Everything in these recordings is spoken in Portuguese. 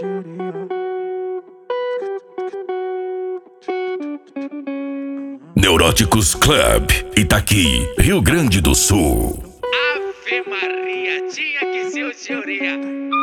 Neuróticos Club, Itaqui, Rio Grande do Sul. Ave Maria, tinha que ser o senhoria.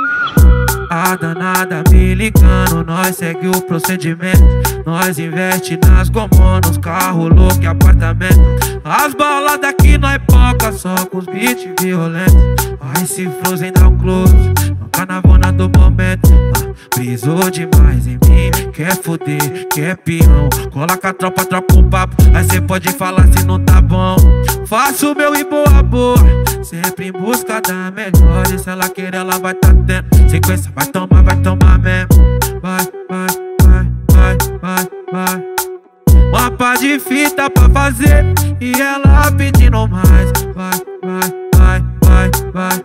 A danada me ligando, nós segue o procedimento. Nós investe nas gomô, nos carros louco e apartamento. As baladas aqui nós poca, só com os beats violentos. Vai se Frozen dá um close, no carnavona do momento. Brisou demais em mim, quer foder, quer peão. Coloca a tropa, troca um papo, aí cê pode falar se não tá bom. Faço o meu e boa boa, sempre em busca da melhor. E se ela querer ela vai tá tendo sequência, vai tomar mesmo. Vai, vai, vai, vai, vai, vai. Uma pá de fita pra fazer e ela pedindo mais. Vai, vai, vai, vai, vai,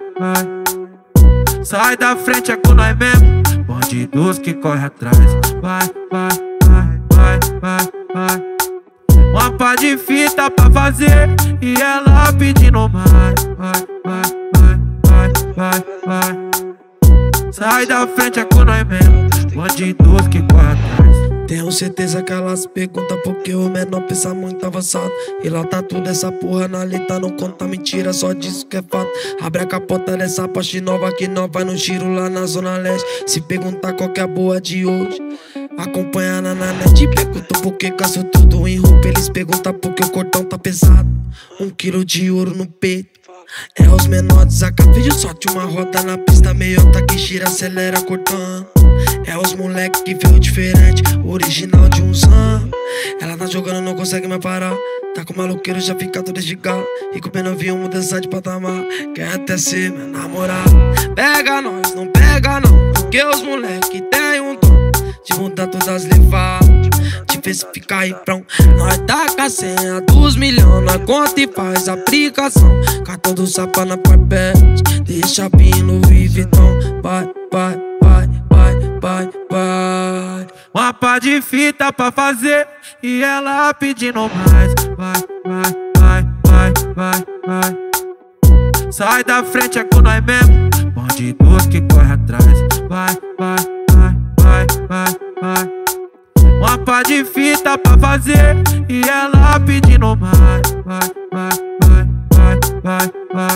vai. Sai da frente, é com nós mesmo, bandidos que corre atrás. Vai, vai, vai, vai, vai, vai. Uma pá de fita pra fazer e ela pedindo mais. Vai, vai, vai, vai, vai, vai. Sai da frente, é com nós mesmo, bandidos que corre atrás. Tenho certeza que elas perguntam porque o menor pensa muito avançado. E lá tá tudo essa porra na letra, não conta mentira, só diz que é fato. Abre a capota dessa Porsche nova que nós vai no giro lá na Zona Leste. Se perguntar qual que é a boa de hoje, acompanha na net. Perguntam por que gasto tudo em roupa, eles perguntam por que o cordão tá pesado. 1 quilo de ouro no peito, é os menores. Acabei de sorte uma roda na pista, meiota que gira, acelera cortando. É os moleque que veio diferente, original de um zan. Ela tá jogando, não consegue mais parar. Tá com maloqueiro, já fica todo esticado. E com pena vinha mudança de patamar. Quer até ser meu namorado. Pega nós, não pega não, porque os moleque tem um dom de mudar todas as levadas, de ver se fica aí prão. Nós tá com a senha dos milhões, nós conta e faz aplicação. Cartão do sapa na papete, deixa pino Louis Vuitton. Vai, vai, vai, vai, vai, vai. Uma pá de fita pra fazer e ela pedindo mais. Vai, vai, vai, vai, vai, vai. Sai da frente, é com nós mesmo, bandidos que corre atrás. Vai, vai, vai, vai, vai, vai. Uma pá de fita pra fazer e ela pedindo mais. Vai, vai, vai, vai, vai,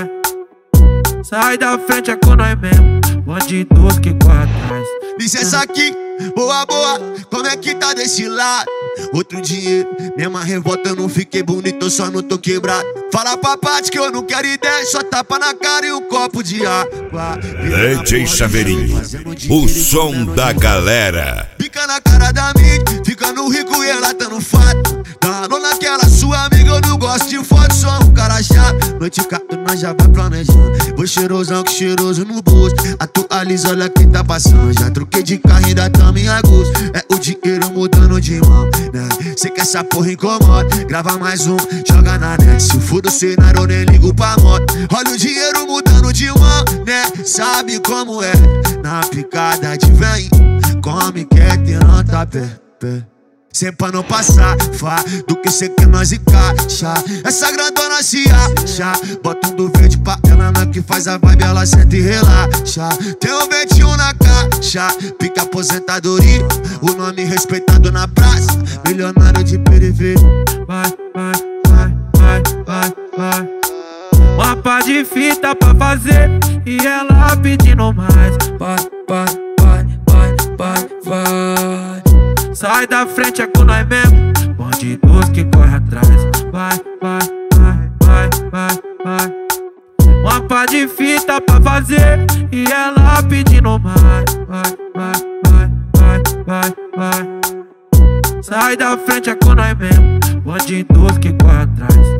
vai. Sai da frente, é com nós mesmo, bandidos que corre atrás. Licença aqui, boa, boa, como é que tá desse lado? Outro dinheiro, mesma revolta, eu não fiquei bonito, eu só não tô quebrado. Fala pra parte que eu não quero ideia, só tapa na cara e um copo de água. DJ Chaveirinho, o som da galera. Fica na cara da mídia, fica no rico e ela tá no fato. Danou naquela sua amiga, eu não gosto de foto, sou um cara chato. Noite cato, nós já vai planejando. Vou cheirosão que cheiroso no bolso. Atualiza, olha quem tá passando. Já troquei de carro, ainda tamo em agosto. É o dinheiro mudando de mão, né? Cê que essa porra incomoda, grava mais um, joga na net. Se for do cenário, eu nem ligo pra moto. Olha o dinheiro mudando de mão, né? Sabe como é, na picada de vem. Come, quer ter anta pé. Sem pra não passar, fá, do que cê quer nós encaixa. Essa grandona se acha, bota um do verde pra ela, na que faz a vibe, ela senta e relaxa. Tem um 21 na caixa, pica aposentadoria, o nome respeitado na praça, milionário de periferia. Vai, vai, vai, vai, vai, vai. Uma pá de fita pra fazer e ela pedindo mais. Vai, vai, vai, vai, vai, vai. Sai da frente, é com nós mesmo, bandidos que corre atrás. Vai, vai, vai, vai, vai, vai. Uma pá de fita pra fazer e ela pedindo mais. Vai, vai, vai, vai, vai, vai. Sai da frente, é com nós mesmo, bandidos que corre atrás.